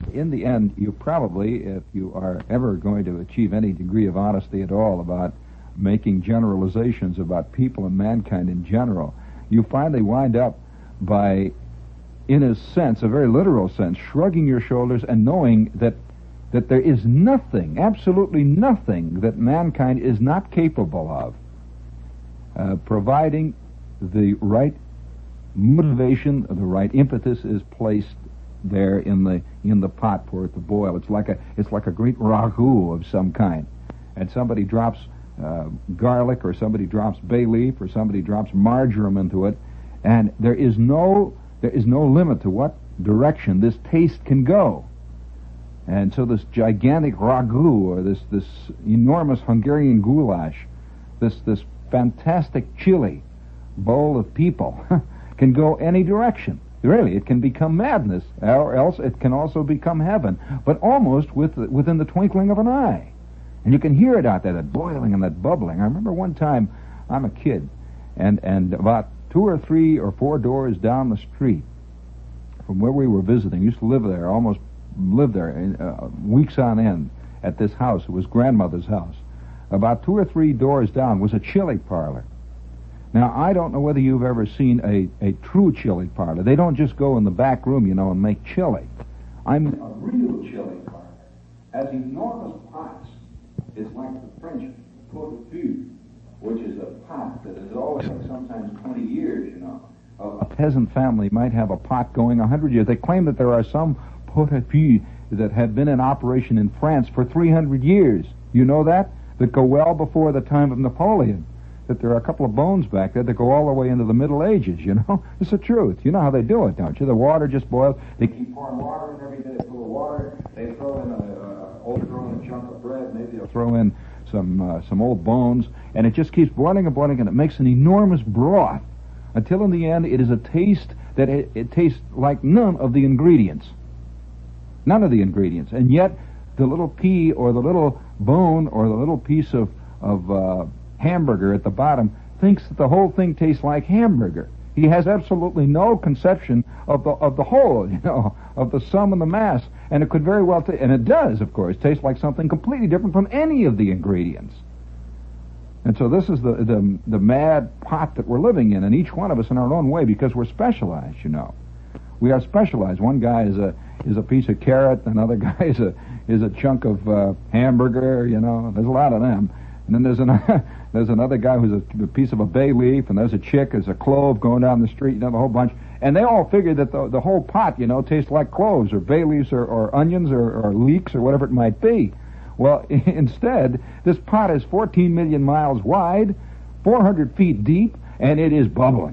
in the end, you probably, if you are ever going to achieve any degree of honesty at all about making generalizations about people and mankind in general, you finally wind up by, in a sense, a very literal sense, shrugging your shoulders and knowing that there is nothing, absolutely nothing, that mankind is not capable of, providing the right motivation, the right impetus is placed there in the pot for it to boil. It's like a great ragu of some kind, and somebody drops garlic, or somebody drops bay leaf, or somebody drops marjoram into it, and there is no limit to what direction this taste can go. And so this gigantic ragu, or this enormous Hungarian goulash, this fantastic chili bowl of people can go any direction. Really, it can become madness, or else it can also become heaven, but almost within the twinkling of an eye. And you can hear it out there, that boiling and that bubbling. I remember one time, I'm a kid, and about 2 or 3 or 4 doors down the street from where we were visiting, used to live there, almost lived there weeks on end at this house. It was grandmother's house. About 2 or 3 doors down was a chili parlor. Now, I don't know whether you've ever seen a true chili parlor. They don't just go in the back room, and make chili. I mean a real chili parlor. Has enormous pots. It's like the French pot de feu, which is a pot that is always, sometimes 20 years, A peasant family might have a pot going 100 years. They claim that there are some pot de feu that had been in operation in France for 300 years. You know that? That go well before the time of Napoleon. That there are a couple of bones back there that go all the way into the Middle Ages, It's the truth. You know how they do it, don't you? The water just boils. They keep pouring water in every day. They fill the water. They throw in a chunk of bread. Maybe they'll throw in some old bones. And it just keeps boiling and boiling, and it makes an enormous broth until in the end it is a taste that it tastes like none of the ingredients. None of the ingredients. And yet the little pea or the little bone or the little piece of hamburger at the bottom thinks that the whole thing tastes like hamburger. He has absolutely no conception of the whole, of the sum and the mass, and it could very well, and it does, of course, taste like something completely different from any of the ingredients. And so this is the mad pot that we're living in, and each one of us in our own way, because we're specialized, We are specialized. One guy is a piece of carrot, another guy is a chunk of hamburger, There's a lot of them. And then there's another guy who's a piece of a bay leaf, and there's a chick, there's a clove going down the street, the whole bunch. And they all figure that the whole pot, tastes like cloves or bay leaves or onions or leeks or whatever it might be. Well, instead, this pot is 14 million miles wide, 400 feet deep, and it is bubbling.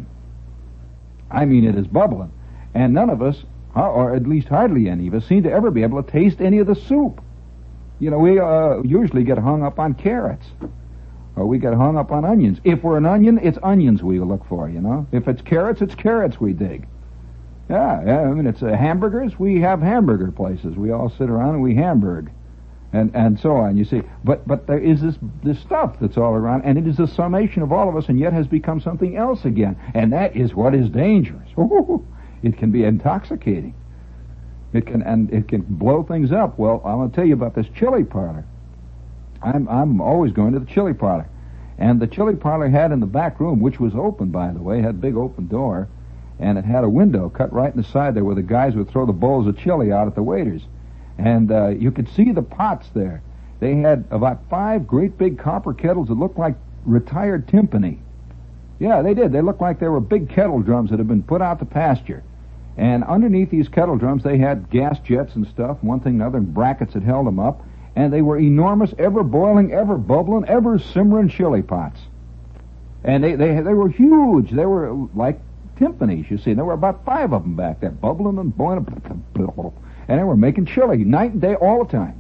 I mean, it is bubbling. And none of us, or at least hardly any of us, seem to ever be able to taste any of the soup. We usually get hung up on carrots, or we get hung up on onions. If we're an onion, it's onions we look for, If it's carrots we dig. Yeah, I mean, it's hamburgers, we have hamburger places. We all sit around and we hamburg, and so on, you see. But there is this stuff that's all around, and it is a summation of all of us, and yet has become something else again. And that is what is dangerous. It can be intoxicating. It can blow things up. Well, I'm going to tell you about this chili parlor. I'm always going to the chili parlor. And the chili parlor had in the back room, which was open, by the way, had a big open door, and it had a window cut right in the side there where the guys would throw the bowls of chili out at the waiters. And you could see the pots there. They had about 5 great big copper kettles that looked like retired timpani. Yeah, they did. They looked like they were big kettle drums that had been put out to pasture. And underneath these kettle drums, they had gas jets and stuff, one thing and another, and brackets that held them up. And they were enormous, ever-boiling, ever-bubbling, ever-simmering chili pots. And they were huge. They were like timpanis, you see. There were about 5 of them back there, bubbling and boiling. And they were making chili night and day all the time.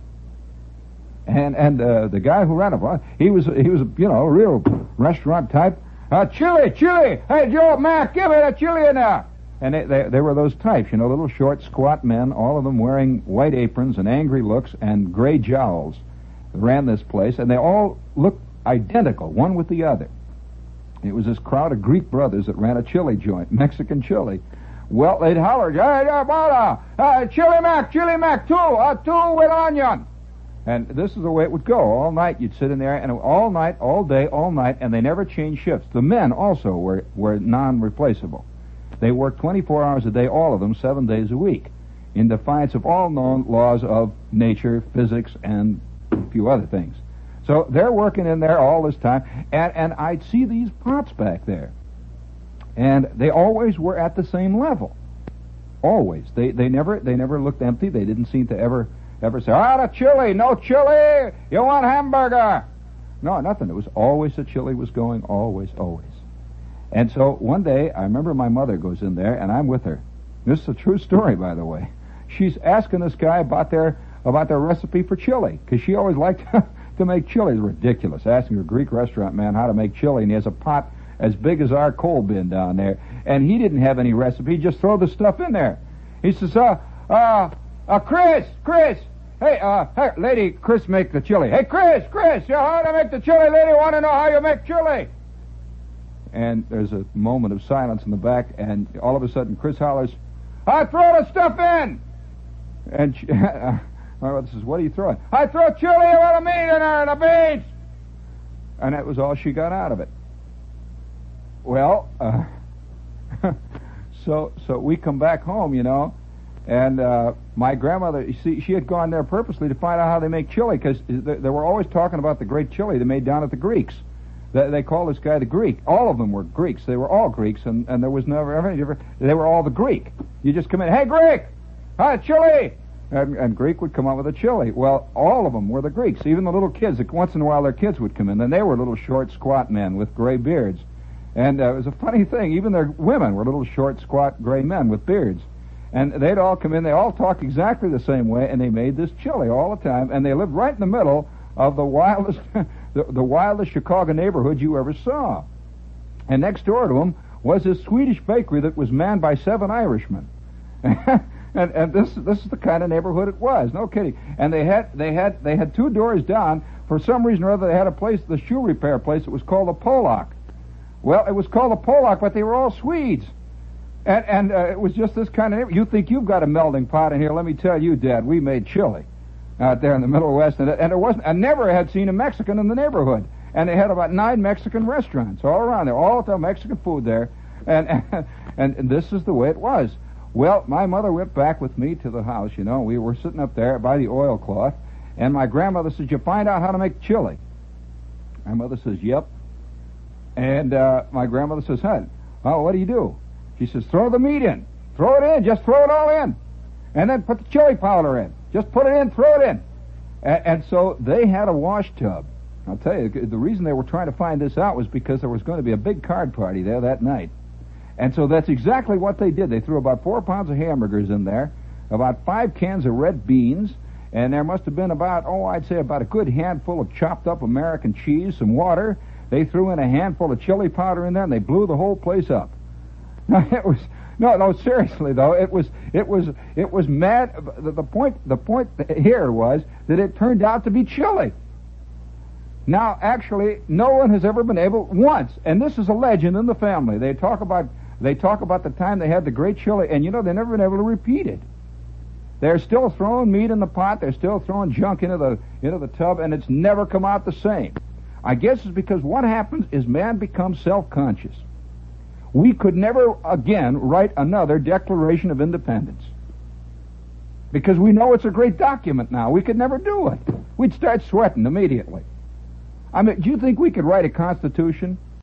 And the guy who ran it, he was a real restaurant type. Chili! Hey, Joe, Mac, give me that chili in there! And they were those types, little short, squat men, all of them wearing white aprons and angry looks and gray jowls, ran this place, and they all looked identical, one with the other. It was this crowd of Greek brothers that ran a chili joint, Mexican chili. Well, they'd holler, chili mac, two with onion. And this is the way it would go. All night you'd sit in there, and all night, all day, all night, and they never changed shifts. The men also were non-replaceable. They worked 24 hours a day, all of them, 7 days a week, in defiance of all known laws of nature, physics, and a few other things. So they're working in there all this time, and I'd see these pots back there. And they always were at the same level. Always. They never looked empty. They didn't seem to ever say, the chili, no chili, you want hamburger. No, nothing. It was always the chili was going, always, always. And so one day, I remember my mother goes in there, and I'm with her. This is a true story, by the way. She's asking this guy about their recipe for chili, because she always liked to make chili. It's ridiculous, asking a Greek restaurant man how to make chili, and he has a pot as big as our coal bin down there, and he didn't have any recipe. He just throw the stuff in there. He says, Chris, hey, lady, Chris make the chili. Hey, Chris, you know how to make the chili? Lady, want to know how you make chili? And there's a moment of silence in the back, and all of a sudden Chris hollers, throw the stuff in. And my mother says, what are you throwing? I throw chili with the meat in there and the beans. And that was all she got out of it. Well, so we come back home, you know, and my grandmother, you see, she had gone there purposely to find out how they make chili, because they were always talking about the great chili they made down at the Greeks. They call this guy the Greek. All of them were Greeks. They were all Greeks, and there was never any difference. They were all the Greek. You just come in, hey, Greek, chili, and Greek would come out with a chili. Well, all of them were the Greeks. Even the little kids, once in a while their kids would come in, and they were little short, squat men with gray beards. And it was a funny thing. Even their women were little short, squat, gray men with beards. And they'd all come in. They all talked exactly the same way, and they made this chili all the time. And they lived right in the middle of the wildest, the wildest Chicago neighborhood you ever saw. And next door to them was this Swedish bakery that was manned by 7 Irishmen. and this is the kind of neighborhood it was. No kidding. And they had 2 doors down. For some reason or other, they had a place, the shoe repair place. It was called the Polak. Well, it was called the Polak, but they were all Swedes. And it was just this kind of... You think you've got a melting pot in here. Let me tell you, Dad, we made chili out there in the Middle West. And there wasn't... I never had seen a Mexican in the neighborhood. And they had about 9 Mexican restaurants all around there. All the Mexican food there. And this is the way it was. Well, my mother went back with me to the house, you know. We were sitting up there by the oilcloth. And my grandmother says, you find out how to make chili? My mother says, yep. And my grandmother says, oh, what do you do? She says, throw the meat in. Throw it in. Just throw it all in. And then put the chili powder in. Just put it in, throw it in. And so they had a wash tub. I'll tell you, the reason they were trying to find this out was because there was going to be a big card party there that night. And so that's exactly what they did. They threw about 4 pounds of hamburgers in there, about 5 cans of red beans, and there must have been about, I'd say about a good handful of chopped up American cheese, some water. They threw in a handful of chili powder in there, and they blew the whole place up. Now it was no. Seriously though, it was mad. The point here was that it turned out to be chili. Now, actually, no one has ever been able once, and this is a legend in the family. They talk about the time they had the great chili, and you know they've never been able to repeat it. They're still throwing meat in the pot. They're still throwing junk into the tub, and it's never come out the same. I guess it's because what happens is man becomes self-conscious. We could never again write another Declaration of Independence because we know it's a great document now. We could never do it. We'd start sweating immediately. I mean, do you think we could write a Constitution